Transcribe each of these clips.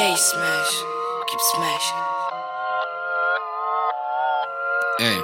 J Smash, keep smashing. Hey,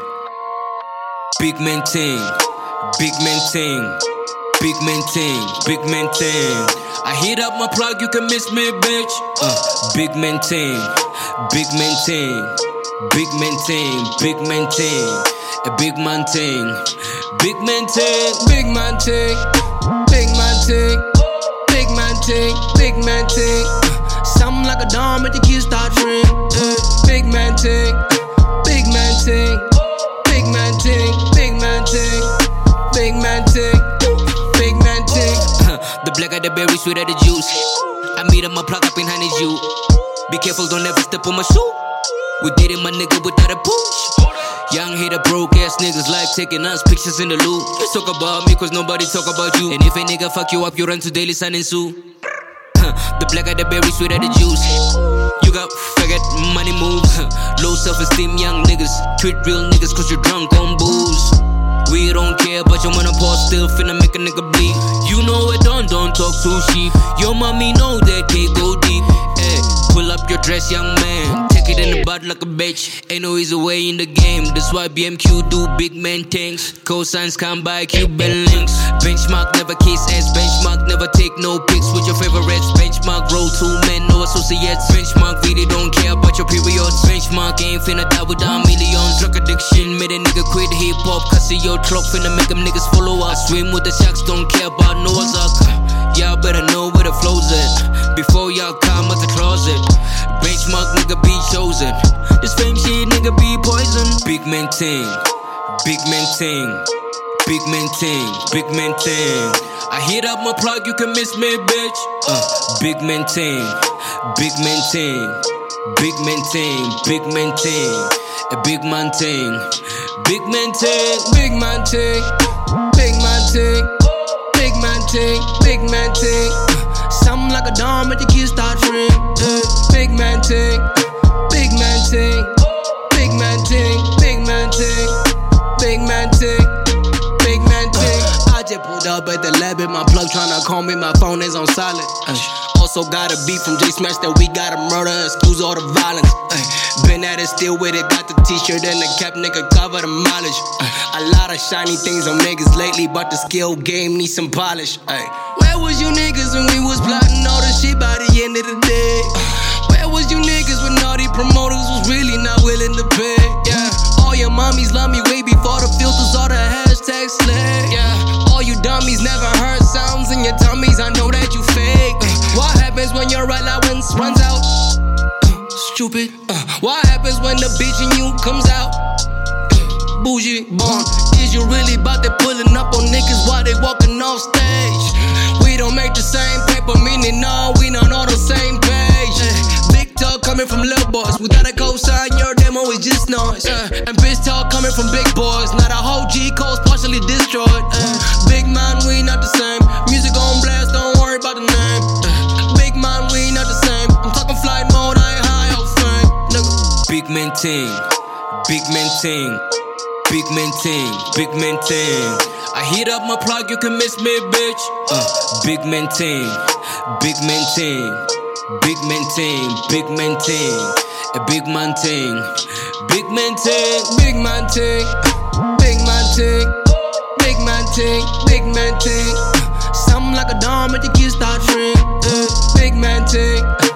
big man ting, big man ting, big man ting, big man ting. I hit up my plug, you can miss me, bitch. Big man ting, big man ting, big man ting, big man ting, a big man ting, big man ting, big man ting, big man ting, big man ting, big man ting. Something like a dome at the kids start ring. Big man ting, big man ting, big man ting, big man ting, big man ting, big man ting. The black of the berry, sweet of the juice. I meet him, I plug up behind his you. Be careful, don't ever step on my shoe. We did it, my nigga, without a push. Young hater, broke ass niggas like taking us pictures in the loop. You talk about me, cause nobody talk about you. And if a nigga fuck you up, you run to Daily Sun and sue. The black of the berry, sweet of the juice. You got faggot, money moves. Low self-esteem, young niggas. Treat real niggas cause you're drunk on booze. We don't care, but your menopause still finna make a nigga bleed. You know it, don't talk too cheap. Your mommy know that can't go deep. Hey, pull up your dress, young man. Take it in the butt like a bitch. Ain't no easy way in the game. That's why BMQ do big man things. Cosigns come by Cuban links. Benchmark never kiss ass. Benchmark never take no pics with your favorites. Benchmark roll 2 men, no associates. Benchmark really don't care about your periods. Benchmark ain't finna die without millions. Drug addiction made a nigga quit hip hop. Cause your truck finna make them niggas follow us. Swim with the sharks, don't care about Noah's Ark. Y'all better know where the flow's at before y'all come out the closet. Benchmark nigga be chosen. This fame shit nigga be poison. Big man ting, big man ting, big man ting, big man ting. I hit up my plug, you can miss me, bitch. Big man ting, big man ting, big man ting, big man ting, a big man ting, big man ting, big man ting, big man ting, big man ting, big man ting. Something like a dome at the kids start ring. Big man ting, big man ting, big man ting, big man ting, big man ting, big man ting. I just pulled up at the lab in my plug tryna call me, my phone is on silent. Also got a beat from J Smash that we gotta murder, excuse all the violence. Been at it, still with it, got the t-shirt and the cap, nigga, cover the mileage. A lot of shiny things on niggas lately, but the skill game needs some polish. Where was you niggas when we was plotting all this shit by the end of the day? Where was you niggas when all these promoters was really not willing to pay? Yeah, all your mommies love me way before the filters, all the hashtags slay. Yeah, all you dummies never heard sounds in your tummies, I know that you fake. What happens when your allowance runs out? Stupid. What happens when the bitch in you comes out? Bougie, born. Is you really about to pulling up on niggas while they walking off stage? We don't make the same paper, meaning no, we not on the same page. Big talk coming from little boys, we gotta co-sign your demo, it's just noise. And bitch talk coming from big boys, not a whole G code's partially destroyed. Big man, we not the same. Music on blast, don't worry about the name. Big man, we not the same. I'm talking flight mode, I ain't high off fame, nigga. Big man ting, big man ting, big man ting, big man ting. I hit up my plug, you can miss me, bitch. Big man ting, big man ting, big man ting, big man ting, a big man ting, big man ting, big man ting, big man ting, big man ting, big man ting. Something like a dome at the kids start ring. Big man ting.